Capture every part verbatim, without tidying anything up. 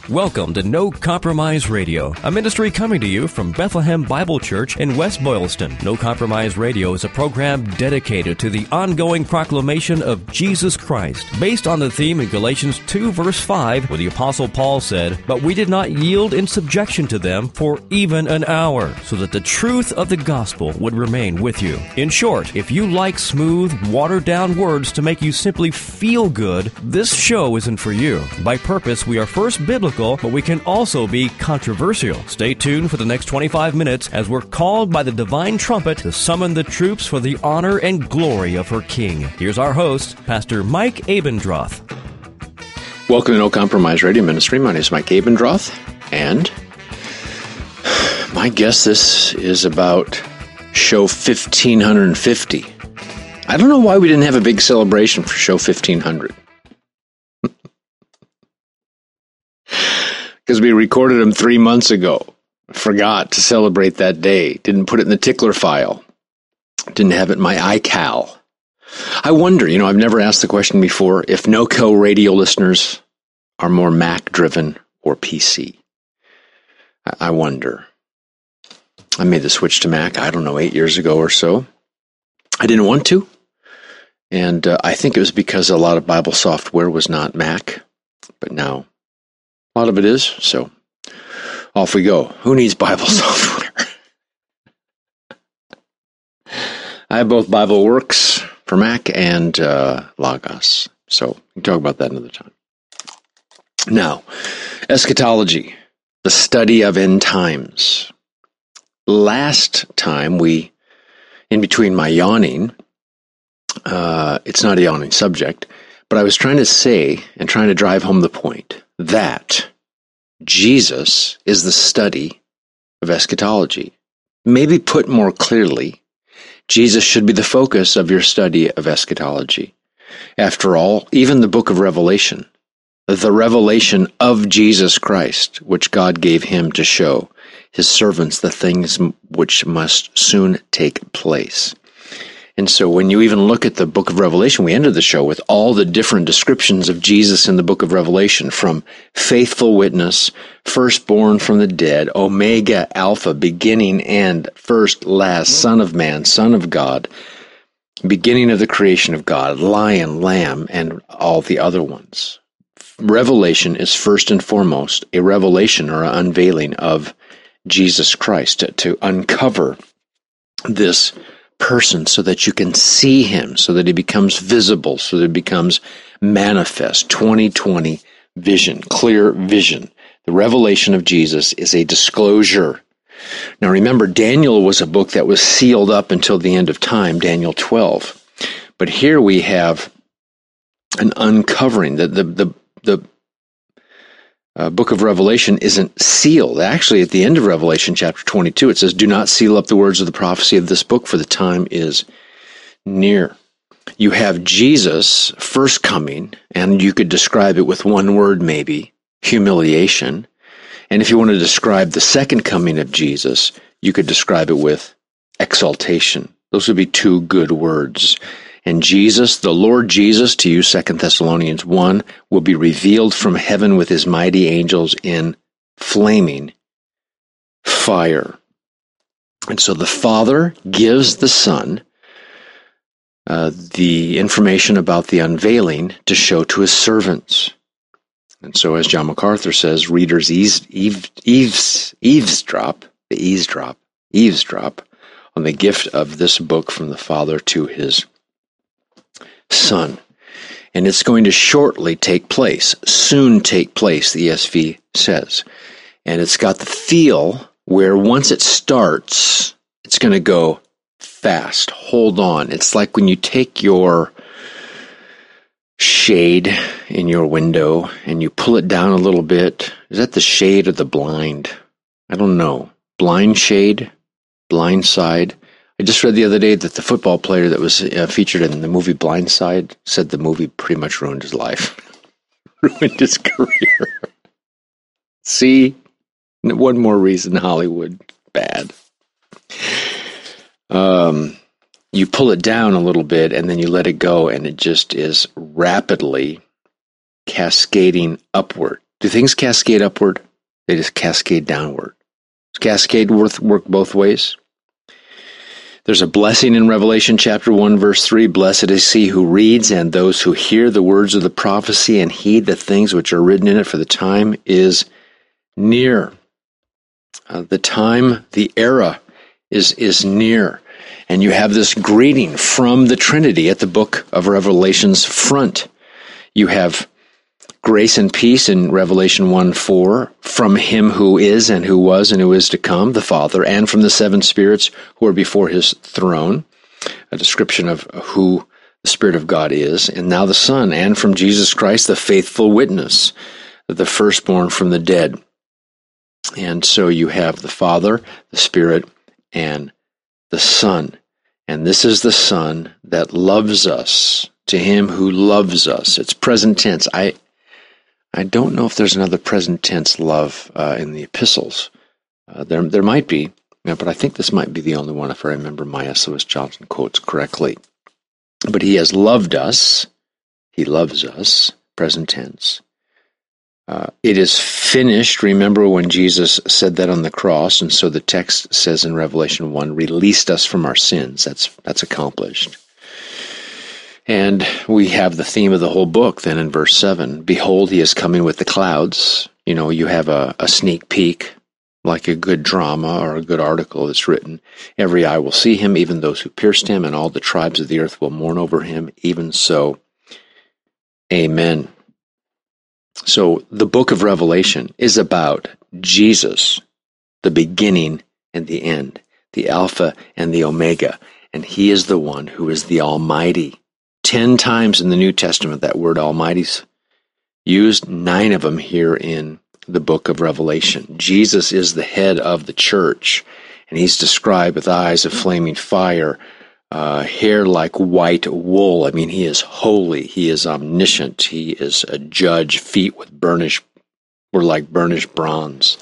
Welcome to No Compromise Radio, a ministry coming to you from Bethlehem Bible Church in West Boylston. No Compromise Radio is a program dedicated to the ongoing proclamation of Jesus Christ, based on the theme in Galatians two, verse five, where the Apostle Paul said, "But we did not yield in subjection to them for even an hour, so that the truth of the gospel would remain with you." In short, if you like smooth, watered-down words to make you simply feel good, this show isn't for you. By purpose, we are first biblical, but we can also be controversial. Stay tuned for the next twenty-five minutes as we're called by the divine trumpet to summon the troops for the honor and glory of her King. Here's our host, Pastor Mike Abendroth. Welcome to No Compromise Radio Ministry. My name is Mike Abendroth, and my guess this is about show fifteen fifty. I don't know why we didn't have a big celebration for show fifteen hundred. Because we recorded them three months ago. Forgot to celebrate that day. Didn't put it in the tickler file. Didn't have it in my iCal. I wonder, you know, I've never asked the question before, if NoCo radio listeners are more Mac-driven or P C. I wonder. I made the switch to Mac, I don't know, eight years ago or so. I didn't want to. And uh, I think it was because a lot of Bible software was not Mac. But now a lot of it is, so off we go. Who needs Bible software? I have both BibleWorks for Mac and uh, Logos, so we can talk about that another time. Now, eschatology, the study of end times. Last time we, in between my yawning, uh, it's not a yawning subject, but I was trying to say and trying to drive home the point that Jesus is the study of eschatology. Maybe put more clearly, Jesus should be the focus of your study of eschatology. After all, even the book of Revelation, the revelation of Jesus Christ, which God gave him to show his servants the things which must soon take place. And so when you even look at the book of Revelation, we ended the show with all the different descriptions of Jesus in the book of Revelation, from faithful witness, firstborn from the dead, Omega, Alpha, beginning, end, first, last, Son of Man, Son of God, beginning of the creation of God, Lion, Lamb, and all the other ones. Revelation is first and foremost a revelation or an unveiling of Jesus Christ, to, to uncover this person so that you can see him, so that he becomes visible, so that he becomes manifest. twenty twenty vision, clear vision. The revelation of Jesus is a disclosure. Now remember, Daniel was a book that was sealed up until the end of time, Daniel twelve. But here we have an uncovering. The, the, the, the Uh, book of Revelation isn't sealed. Actually, at the end of Revelation chapter twenty-two, it says, "Do not seal up the words of the prophecy of this book, for the time is near." You have Jesus' first coming, and you could describe it with one word maybe, humiliation. And if you want to describe the second coming of Jesus, you could describe it with exaltation. Those would be two good words. And Jesus, the Lord Jesus, to you, Second Thessalonians one, will be revealed from heaven with his mighty angels in flaming fire. And so the Father gives the Son uh, the information about the unveiling to show to his servants. And so, as John MacArthur says, readers eaves, eaves, eaves, eavesdrop, the eavesdrop, eavesdrop on the gift of this book from the Father to his Son. And it's going to shortly take place, soon take place, the E S V says. And it's got the feel where once it starts, it's going to go fast. Hold on. It's like when you take your shade in your window and you pull it down a little bit. Is that the shade or the blind? I don't know. Blind shade? Blind side? I just read the other day that the football player that was uh, featured in the movie Blindside said the movie pretty much ruined his life. Ruined his career. See? One more reason Hollywood bad. Um, you pull it down a little bit and then you let it go, and it just is rapidly cascading upward Do things cascade upward? They just cascade downward. Does cascade work, work both ways? There's a blessing in Revelation chapter one, verse three. Blessed is he who reads and those who hear the words of the prophecy and heed the things which are written in it, for the time is near. Uh, the time, the era is, is near. And you have this greeting from the Trinity at the book of Revelation's front. You have grace and peace in Revelation one four, from him who is and who was and who is to come, the Father, and from the seven spirits who are before his throne, a description of who the Spirit of God is, and now the Son, and from Jesus Christ, the faithful witness, the firstborn from the dead. And so you have the Father, the Spirit, and the Son. And this is the Son that loves us, to him who loves us. It's present tense. I I don't know if there's another present tense love uh, in the epistles. Uh, there there might be, yeah, but I think this might be the only one if I remember my S O S Johnson quotes correctly. But he has loved us. He loves us, present tense. Uh, it is finished. Remember when Jesus said that on the cross, and so the text says in Revelation one, released us from our sins. That's that's accomplished. And we have the theme of the whole book then in verse seven. Behold, he is coming with the clouds. You know, you have a, a sneak peek, like a good drama or a good article that's written. Every eye will see him, even those who pierced him, and all the tribes of the earth will mourn over him. Even so, amen. So the book of Revelation is about Jesus, the beginning and the end, the Alpha and the Omega. And he is the one who is the Almighty. Ten times in the New Testament that word Almighty's used, nine of them here in the book of Revelation. Jesus is the head of the church, and he's described with eyes of flaming fire, uh, hair like white wool. I mean, he is holy, he is omniscient, he is a judge, feet with burnished, were like burnished bronze.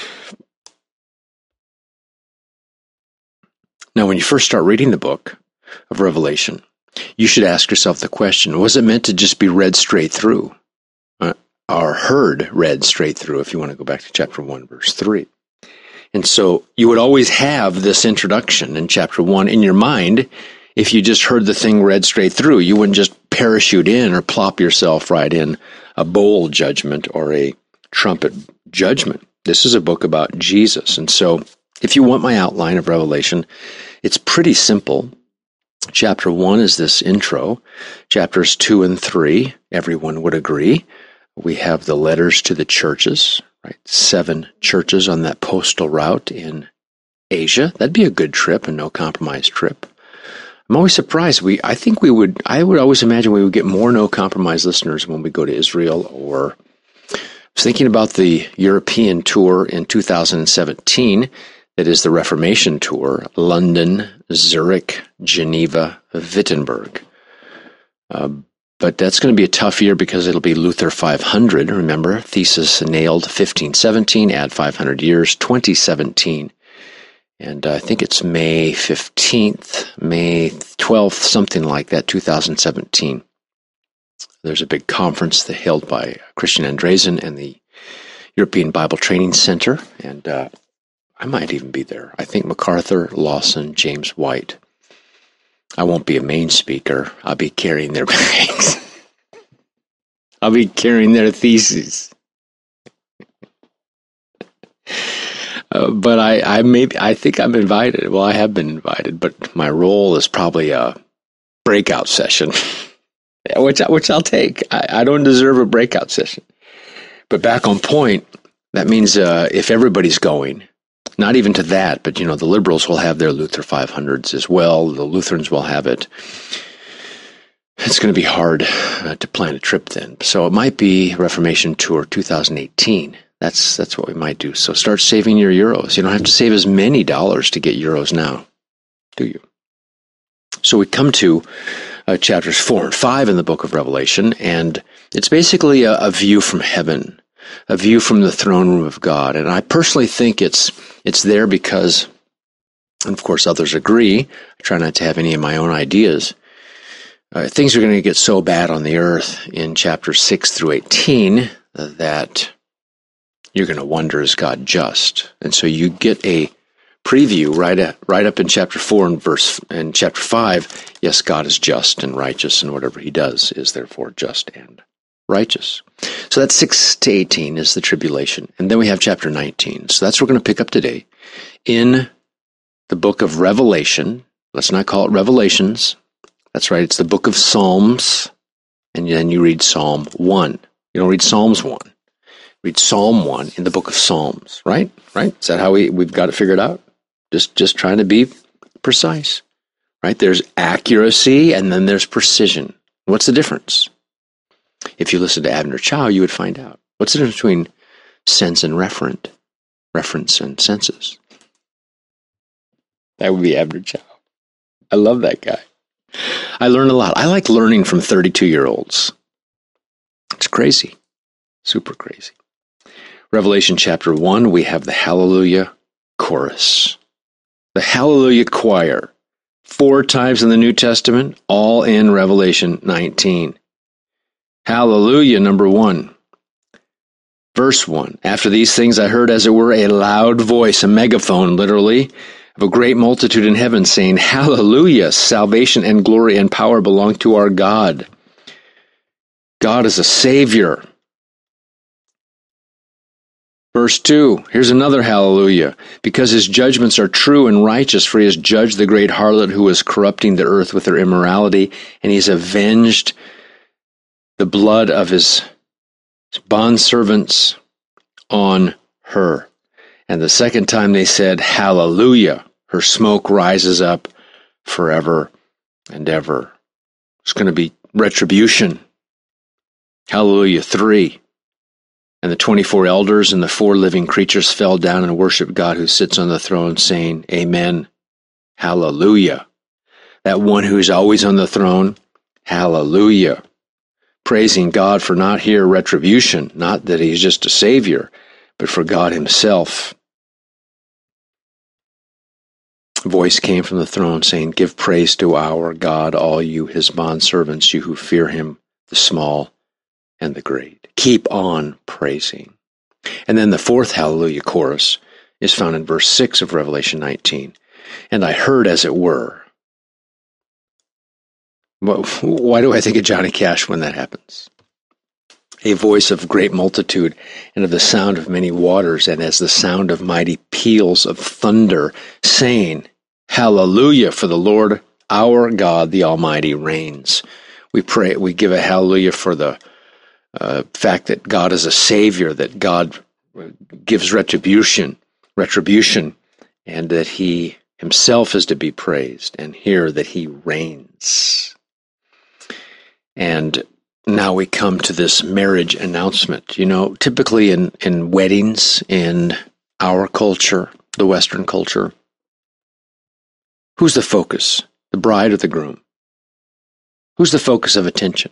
Now, when you first start reading the book of Revelation, you should ask yourself the question, was it meant to just be read straight through? Uh, or heard read straight through, if you want to go back to chapter one, verse three. And so you would always have this introduction in chapter one in your mind. If you just heard the thing read straight through, you wouldn't just parachute in or plop yourself right in a bowl judgment or a trumpet judgment. This is a book about Jesus. And so if you want my outline of Revelation, it's pretty simple. Chapter one is this intro. Chapters two and three, everyone would agree. We have the letters to the churches, right? Seven churches on that postal route in Asia. That'd be a good trip, a no compromise trip. I'm always surprised. We, I think we would, I would always imagine we would get more no compromise listeners when we go to Israel. Or I was thinking about the European tour in two thousand seventeen. That is the Reformation tour, London, Zurich, Geneva, Wittenberg. Uh, but that's going to be a tough year because it'll be Luther five hundred. Remember, thesis nailed fifteen seventeen, add five hundred years, twenty seventeen. And uh, I think it's May fifteenth, May twelfth, something like that, two thousand seventeen. There's a big conference held by Christian Andresen and the European Bible Training Center, and uh, I might even be there. I think MacArthur, Lawson, James White. I won't be a main speaker. I'll be carrying their bags. I'll be carrying their theses. uh, but I, I maybe I think I'm invited. Well, I have been invited, but my role is probably a breakout session, which which I'll take. I, I don't deserve a breakout session. But back on point, that means uh, if everybody's going. Not even to that, but, you know, the liberals will have their Luther five hundreds as well. The Lutherans will have it. It's going to be hard uh, to plan a trip then. So it might be Reformation Tour two thousand eighteen. That's that's what we might do. So start saving your euros. You don't have to save as many dollars to get euros now, do you? So we come to uh, chapters four and five in the book of Revelation, and it's basically a, a view from heaven. A view from the throne room of God. And I personally think it's it's there because, and of course others agree, I try not to have any of my own ideas, uh, things are going to get so bad on the earth in chapters six through eighteen that you're going to wonder, is God just? And so you get a preview right at, right up in chapter four and verse and chapter five. Yes, God is just and righteous, and whatever he does is therefore just and righteous. So that's six to eighteen is the tribulation. And then we have chapter nineteen. So that's what we're going to pick up today in the book of Revelation. Let's not call it Revelations. That's right. It's the book of Psalms. And then you read Psalm one. You don't read Psalms one. Read Psalm one in the book of Psalms, right? Right? Is that how we, we've got it figured out? Just, just trying to be precise, right? There's accuracy and then there's precision. What's the difference? If you listen to Abner Chow, you would find out. What's the difference between sense and referent? Reference and senses. That would be Abner Chow. I love that guy. I learn a lot. I like learning from thirty-two-year-olds. It's crazy. Super crazy. Revelation chapter one, we have the Hallelujah chorus. The Hallelujah choir. Four times in the New Testament, all in Revelation nineteen. Hallelujah, number one. Verse one. After these things I heard, as it were, a loud voice, a megaphone, literally, of a great multitude in heaven, saying, Hallelujah, salvation and glory and power belong to our God. God is a Savior. Verse two, here's another hallelujah. Because his judgments are true and righteous, for he has judged the great harlot who is corrupting the earth with her immorality, and he's avenged the blood of his bondservants on her. And the second time they said, Hallelujah, her smoke rises up forever and ever. It's going to be retribution. Hallelujah, three. And the twenty-four elders and the four living creatures fell down and worshiped God who sits on the throne, saying, Amen, Hallelujah. That one who is always on the throne, Hallelujah. Praising God for not here retribution, not that he's just a Savior, but for God himself. A voice came from the throne saying, Give praise to our God, all you his bondservants, you who fear him, the small and the great. Keep on praising. And then the fourth hallelujah chorus is found in verse six of Revelation nineteen. And I heard, as it were. Why do I think of Johnny Cash when that happens? A voice of great multitude, and of the sound of many waters, and as the sound of mighty peals of thunder, saying, Hallelujah, for the Lord our God, the Almighty, reigns. We pray, we give a hallelujah for the uh, fact that God is a Savior, that God gives retribution, retribution, and that he himself is to be praised, and here that he reigns. And now we come to this marriage announcement. You know, typically in, in weddings in our culture, the Western culture, who's the focus? The bride or the groom? Who's the focus of attention?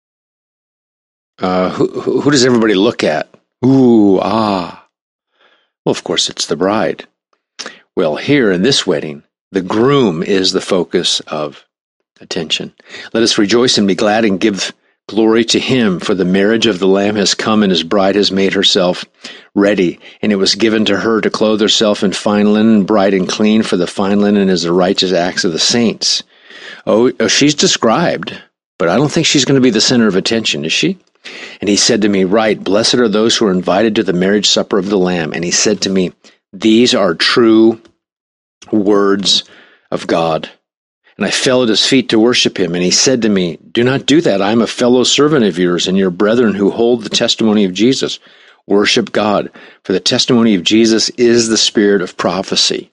Uh, who, who, who does everybody look at? Ooh, ah. Well, of course, it's the bride. Well, here in this wedding, the groom is the focus of attention. Let us rejoice and be glad and give glory to him, for the marriage of the Lamb has come, and his bride has made herself ready. And it was given to her to clothe herself in fine linen, bright and clean, for the fine linen is the righteous acts of the saints. Oh, she's described, but I don't think she's going to be the center of attention, is she? And he said to me, Right, blessed are those who are invited to the marriage supper of the Lamb. And he said to me, These are true words of God. And I fell at his feet to worship him. And he said to me, Do not do that. I am a fellow servant of yours and your brethren who hold the testimony of Jesus. Worship God, for the testimony of Jesus is the spirit of prophecy.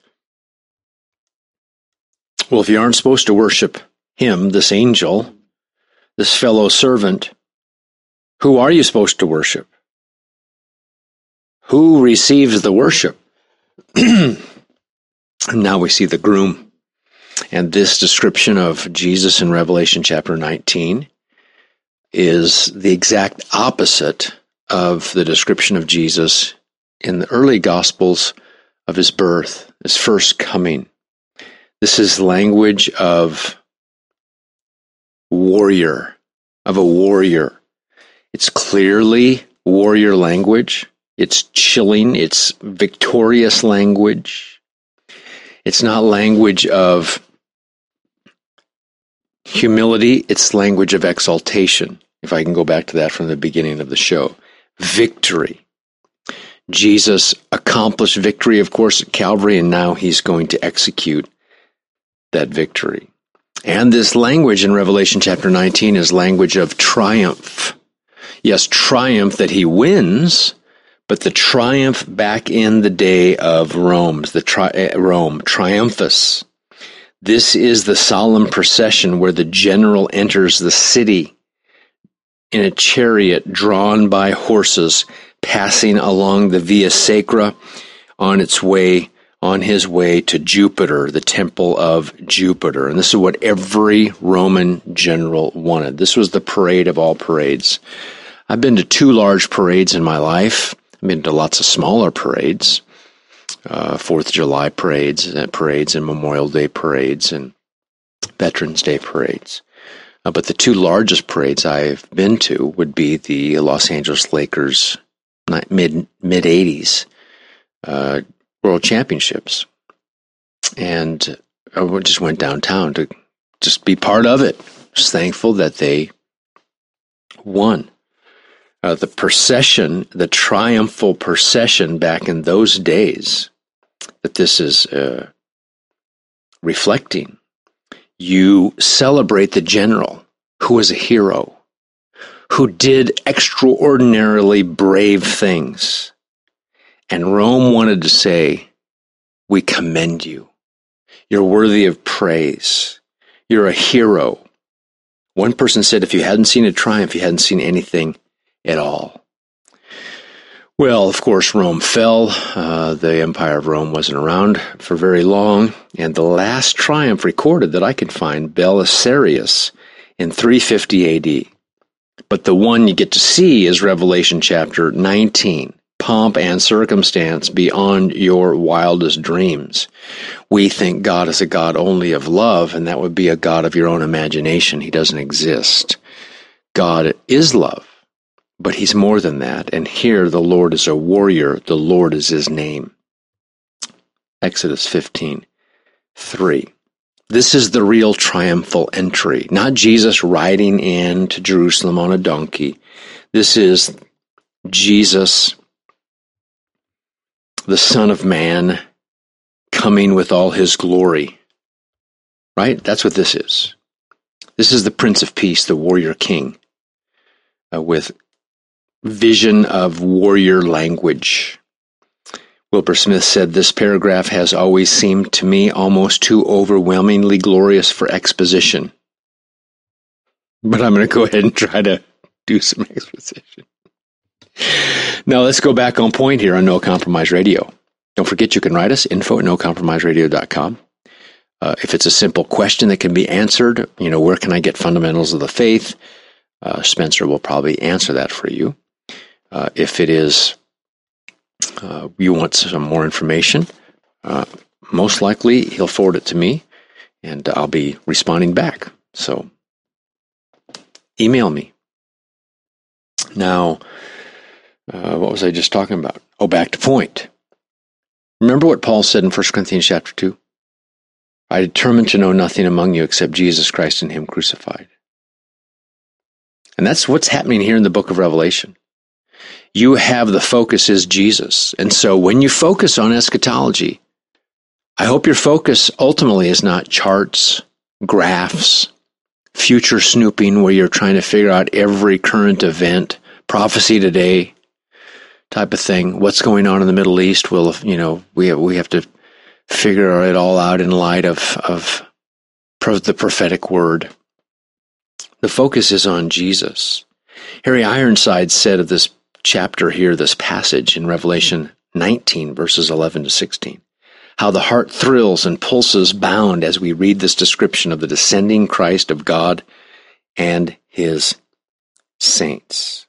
Well, if you aren't supposed to worship him, this angel, this fellow servant, who are you supposed to worship? Who receives the worship? And now we see the groom. And this description of Jesus in Revelation chapter nineteen is the exact opposite of the description of Jesus in the early Gospels of his birth, his first coming. This is language of warrior, of a warrior. It's clearly warrior language. It's chilling. It's victorious language. It's not language of humility. It's language of exaltation. If I can go back to that from the beginning of the show. Victory. Jesus accomplished victory, of course, at Calvary, and now he's going to execute that victory. And this language in Revelation chapter nineteen is language of triumph. Yes, triumph that he wins, but the triumph back in the day of Rome, the tri- Rome, triumphus. This is the solemn procession where the general enters the city in a chariot drawn by horses, passing along the Via Sacra on its way, on his way to Jupiter, the temple of Jupiter. And this is what every Roman general wanted. This was the parade of all parades. I've been to two large parades in my life. I've been to lots of smaller parades, uh, Fourth of July parades, uh, parades and Memorial Day parades and Veterans Day parades. Uh, but the two largest parades I've been to would be the Los Angeles Lakers mid mid eighties uh, World Championships, and I just went downtown to just be part of it. Just thankful that they won. Uh, the procession, the triumphal procession back in those days, that this is uh, reflecting. You celebrate the general who was a hero, who did extraordinarily brave things. And Rome wanted to say, we commend you. You're worthy of praise. You're a hero. One person said, if you hadn't seen a triumph, you hadn't seen anything at all. Well, of course, Rome fell. Uh, the Empire of Rome wasn't around for very long. And the last triumph recorded that I could find, Belisarius, in three fifty A D. But the one you get to see is Revelation chapter nineteen. Pomp and circumstance beyond your wildest dreams. We think God is a God only of love, and that would be a God of your own imagination. He doesn't exist. God is love. But he's more than that. And here the Lord is a warrior. The Lord is his name. Exodus fifteen three. This is the real triumphal entry. Not Jesus riding into Jerusalem on a donkey. This is Jesus, the Son of Man, coming with all his glory. Right? That's what this is. This is the Prince of Peace, the warrior king, uh, with vision of warrior language. Wilbur Smith said, this paragraph has always seemed to me almost too overwhelmingly glorious for exposition. But I'm going to go ahead and try to do some exposition. Now let's go back on point here on No Compromise Radio. Don't forget you can write us, info at no compromise radio dot com. Uh, if it's a simple question that can be answered, you know, where can I get fundamentals of the faith? Uh, Spencer will probably answer that for you. Uh, if it is, uh, you want some more information, uh, most likely he'll forward it to me, and I'll be responding back. So, email me. Now, uh, what was I just talking about? Oh, back to point. Remember what Paul said in First Corinthians chapter two? I determined to know nothing among you except Jesus Christ and him crucified. And that's what's happening here in the book of Revelation. You have the focus is Jesus. And so when you focus on eschatology, I hope your focus ultimately is not charts, graphs, future snooping where you're trying to figure out every current event, prophecy today type of thing. What's going on in the Middle East? Well, you know, we have, we have to figure it all out in light of, of the prophetic word. The focus is on Jesus. Harry Ironside said of this chapter here, this passage in Revelation nineteen, verses eleven to sixteen, how the heart thrills and pulses bound as we read this description of the descending Christ of God and his saints.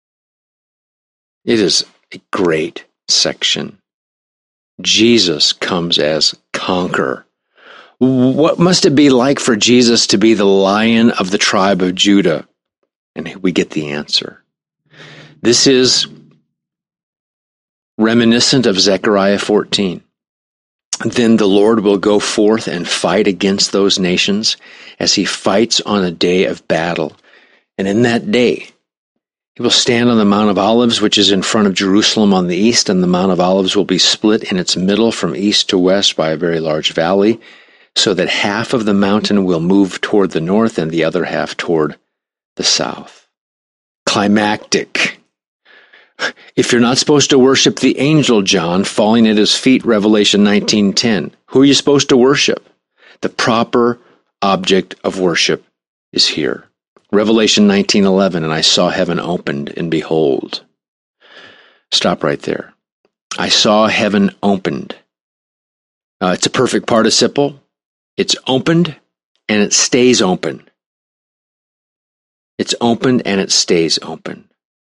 It is a great section. Jesus comes as conqueror. What must it be like for Jesus to be the Lion of the tribe of Judah? And we get the answer. This is reminiscent of Zechariah fourteen. Then the Lord will go forth and fight against those nations as he fights on a day of battle. And in that day, he will stand on the Mount of Olives, which is in front of Jerusalem on the east, and the Mount of Olives will be split in its middle from east to west by a very large valley, so that half of the mountain will move toward the north and the other half toward the south. Climactic. If you're not supposed to worship the angel John falling at his feet, Revelation nineteen ten, who are you supposed to worship? The proper object of worship is here. Revelation nineteen eleven, and I saw heaven opened, and behold. Stop right there. I saw heaven opened. Uh, it's a perfect participle. It's opened, and it stays open. It's opened, and it stays open.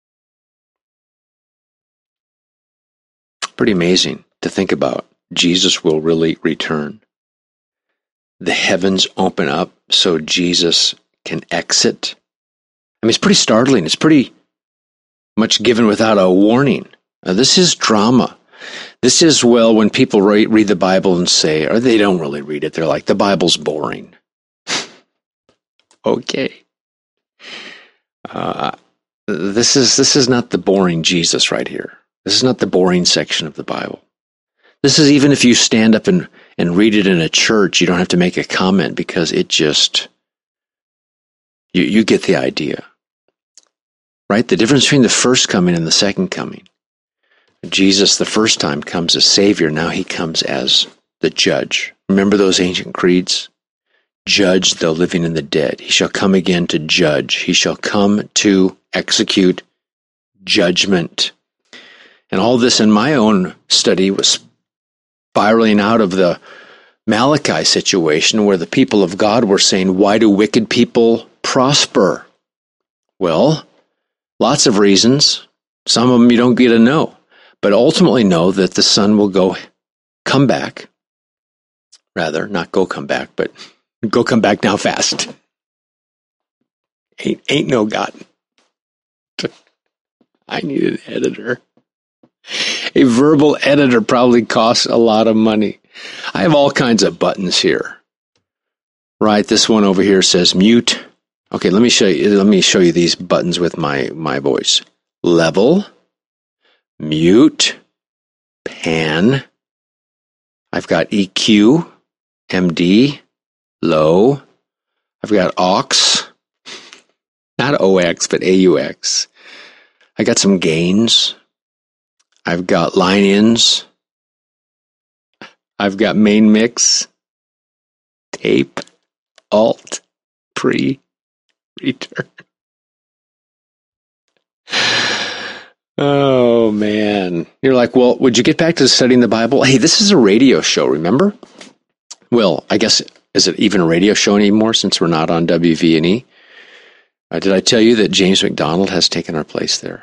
Pretty amazing to think about. Jesus will really return. The heavens open up so Jesus can exit. I mean, it's pretty startling. It's pretty much given without a warning. Uh, this is drama. This is, well, when people read, read the Bible and say, or they don't really read it, they're like, the Bible's boring. Okay. Uh, this is this is not the boring Jesus right here. This is not the boring section of the Bible. This is even if you stand up and, and read it in a church, you don't have to make a comment because it just, you, you get the idea. Right? The difference between the first coming and the second coming. Jesus, the first time, comes as Savior. Now he comes as the judge. Remember those ancient creeds? Judge the living and the dead. He shall come again to judge. He shall come to execute judgment. And all this in my own study was spiraling out of the Malachi situation where the people of God were saying, why do wicked people prosper? Well, lots of reasons. Some of them you don't get to know. But ultimately know that the Son will go come back. Rather, not go come back, but go come back now fast. Ain't, ain't no God. I need an editor. A verbal editor probably costs a lot of money. I have all kinds of buttons here. Right, this one over here says mute. Okay, let me show you. Let me show you these buttons with my my voice. Level, mute, pan. I've got E Q, M D, low. I've got aux, not O X, but A U X. I got some gains. I've got line-ins. I've got main mix, tape, alt, pre, return. Oh, man. You're like, well, would you get back to studying the Bible? Hey, this is a radio show, remember? Well, I guess, is it even a radio show anymore since we're not on W V N E? Uh, did I tell you that James McDonald has taken our place there?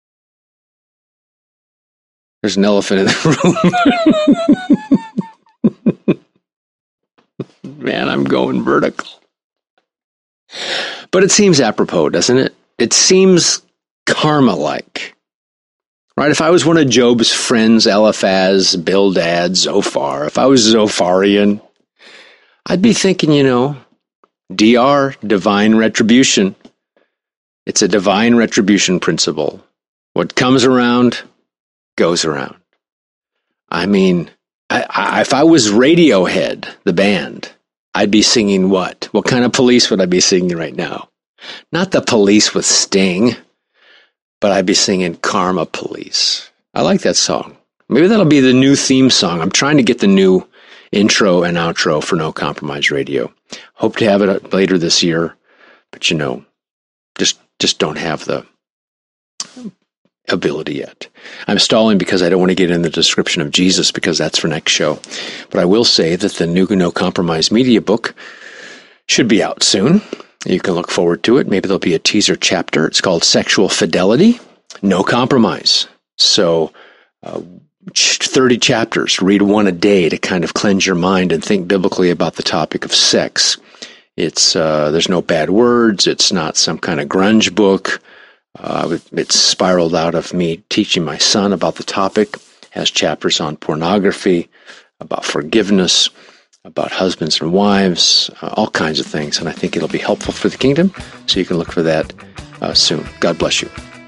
There's an elephant in the room. Man, I'm going vertical. But it seems apropos, doesn't it? It seems karma-like. Right? If I was one of Job's friends, Eliphaz, Bildad, Zophar, if I was Zopharian, I'd be thinking, you know, D R, divine retribution. It's a divine retribution principle. What comes around goes around. I mean, I, I, if I was Radiohead, the band, I'd be singing what? What kind of Police would I be singing right now? Not the Police with Sting, but I'd be singing Karma Police. I like that song. Maybe that'll be the new theme song. I'm trying to get the new intro and outro for No Compromise Radio. Hope to have it later this year, but you know, just just don't have the ability yet. I'm stalling because I don't want to get in the description of Jesus because that's for next show. But I will say that the new No Compromise Media book should be out soon. You can look forward to it. Maybe there'll be a teaser chapter. It's called Sexual Fidelity, No Compromise. So uh, thirty chapters. Read one a day to kind of cleanse your mind and think biblically about the topic of sex. It's uh, there's no bad words. It's not some kind of grunge book. Uh, it spiraled out of me teaching my son about the topic, has chapters on pornography, about forgiveness, about husbands and wives, uh, all kinds of things. And I think it'll be helpful for the kingdom, so you can look for that uh, soon. God bless you.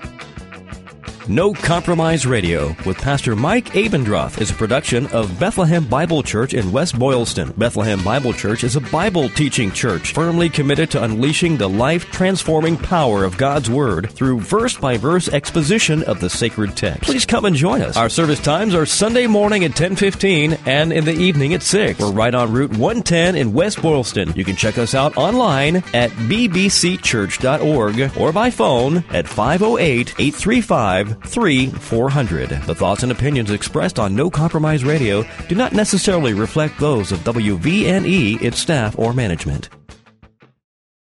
No Compromise Radio with Pastor Mike Abendroth is a production of Bethlehem Bible Church in West Boylston. Bethlehem Bible Church is a Bible teaching church firmly committed to unleashing the life-transforming power of God's Word through verse-by-verse exposition of the sacred text. Please come and join us. Our service times are Sunday morning at ten fifteen and in the evening at six. We're right on Route one ten in West Boylston. You can check us out online at b b c church dot org or by phone at five oh eight, eight three five, three four hundred. The thoughts and opinions expressed on No Compromise Radio do not necessarily reflect those of W V N E, its staff, or management.